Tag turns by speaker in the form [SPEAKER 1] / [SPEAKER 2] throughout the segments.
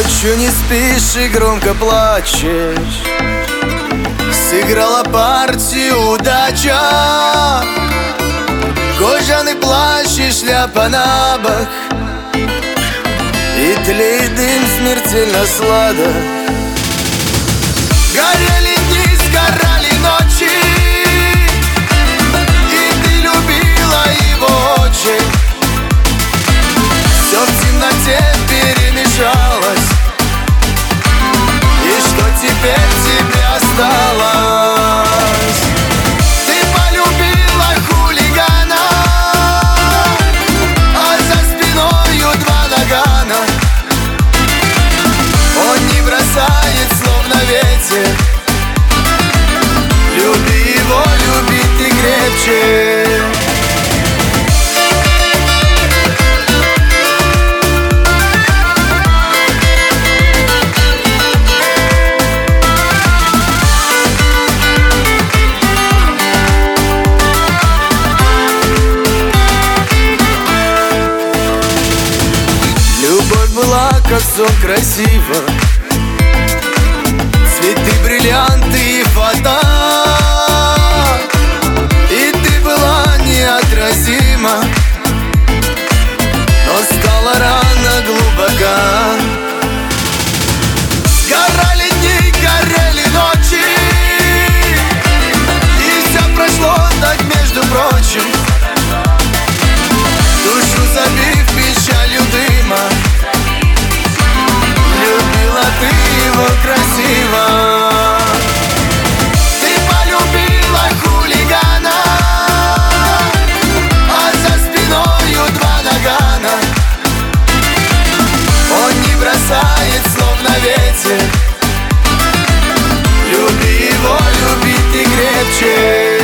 [SPEAKER 1] Ночью не спишь и громко плачешь. Сыграла партию удача. Кожаный плащ и шляпа на бок, и тлеет дым смертельно сладок. Горели дни, сгорали ночи, и ты любила его очень. Все в темноте перемешалось, и что теперь тебе осталось? Ты полюбила хулигана, а за спиною два нагана. Он не бросает, словно ветер. Люби его, люби ты крепче. Любовь была, как сон, красиво. Цветы, бриллианты и фото. И ты была неотразима, но стала рано глубока. Сгорали дни, горели ночи, и все прошло так, между прочим. Душу забив печалью дыма, любила ты его красиво. Ты полюбила хулигана, а за спиною два нагана. Он не бросает, словно ветер. Люби его, люби ты крепче.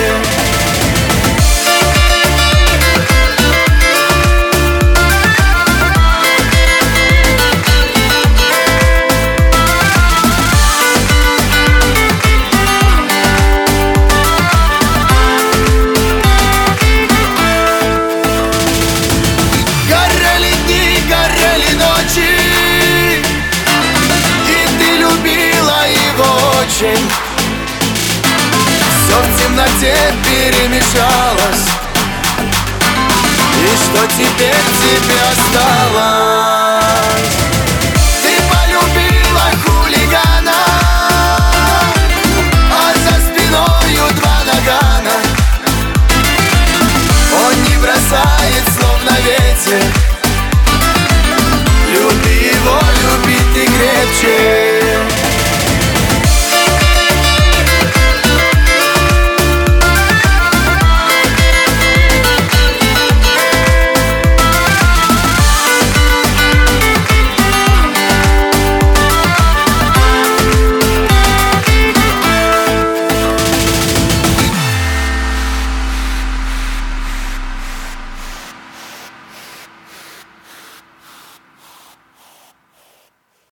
[SPEAKER 1] Все в темноте перемешалось, и что теперь тебе осталось?